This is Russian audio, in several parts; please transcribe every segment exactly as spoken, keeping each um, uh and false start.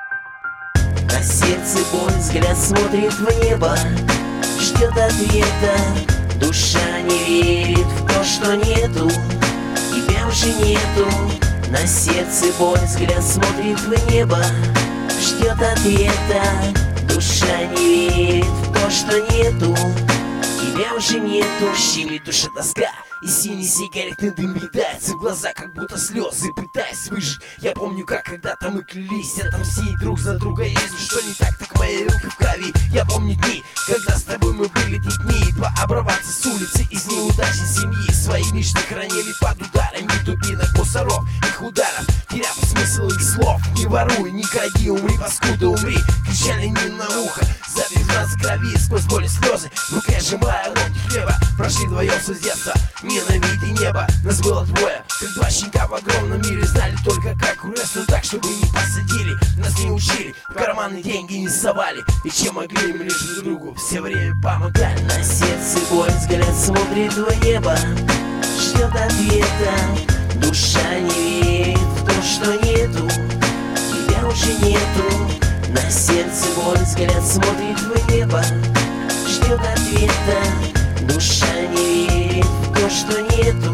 На сердце боль, взгляд смотрит в небо, ждет ответа. Душа не верит в то, что нету, тебя уже нету. На сердце боль, взгляд смотрит в небо, ждет ответа. Душа не верит в то, что нету, тебя уже нету. Щемит душа тоска, и синий сигаретный дым видается в глаза, как будто слезы, пытаясь выжить. Я помню, как когда-то мы клялись отомстить друг за друга. Если что не так, так мои руки в крови. Я помню дни, когда с тобой мы были детьми, два оборванца с улицы из неудачи семьи. Свои мечты хранили под ударами дубинок мусоров, их ударов, теряв смысл их слов. Не воруй, не кради, умри, паскуда, умри, кричали не на ухо, забив нас в крови сквозь боль и слезы. В руке сжимая ломти хлеба, прошли вдвоем с детства, ненавидя небо. Нас было двое, как два щенка в огромном мире, знали только как урезать так, чтобы не посадили. Нас не учили, в карманы деньги не совали, и чем могли мы лишь друг другу все время помогали. На сердце боль, взгляд смотрит в небо, ждет ответа. Душа не верит в то, что нету, тебя уже нету. На сердце боль, взгляд смотрит в небо, ждет ответа. Душа не верит в то, что нету,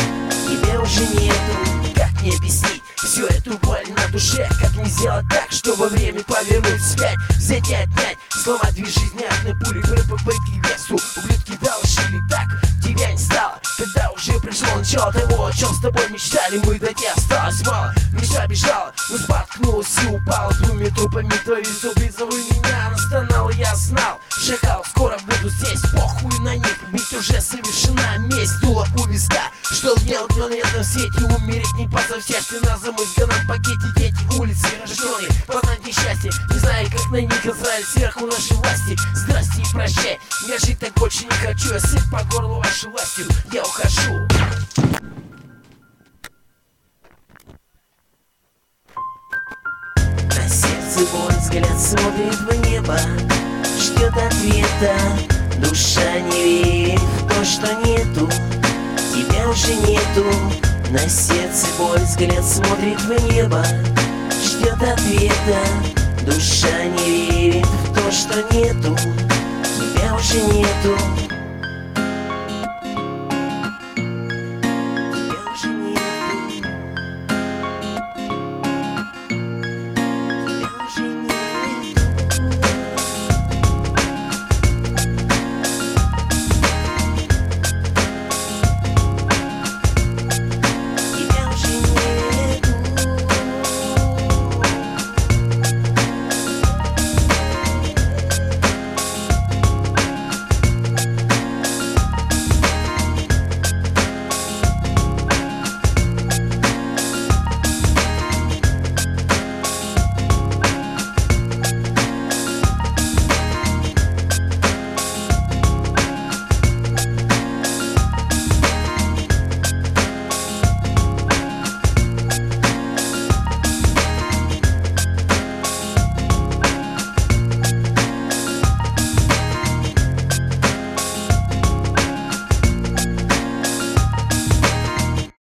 тебя уже нету. Как мне объяснить всю эту боль на душе? Как не сделать так, чтобы время повернуть вспять, взять и отнять, сломать две жизненные пули в попытке к весу? Ублюдки доложили так, тебя не стало, когда уже пришло начало того, о чем с тобой мечтали мы. До тебя осталось мало, мечта бежала, но споткнулась и упала. Двумя трупами твои зубы зовы меня, она стонала, я знал, шагал, скоро буду здесь, похуй на них, ведь уже совершена месть. Дуло у виска, что делать на этом свете, умереть не позавсясь. Ты на замызганном пакете, дети улицы рожденные, познать несчастье, не знаю, как на них израли сверху наши власти. Здрасте и прощай, я жить так больше не хочу, я сыт по горлу вашей властью, я ухожу. На сердце боль, взгляд смотрит в небо, ждет ответа. Душа не верит в то, что нету, тебя уже нету. На сердце боль, взгляд смотрит в небо, ждет ответа. Душа не верит в то, что нету, тебя уже нету.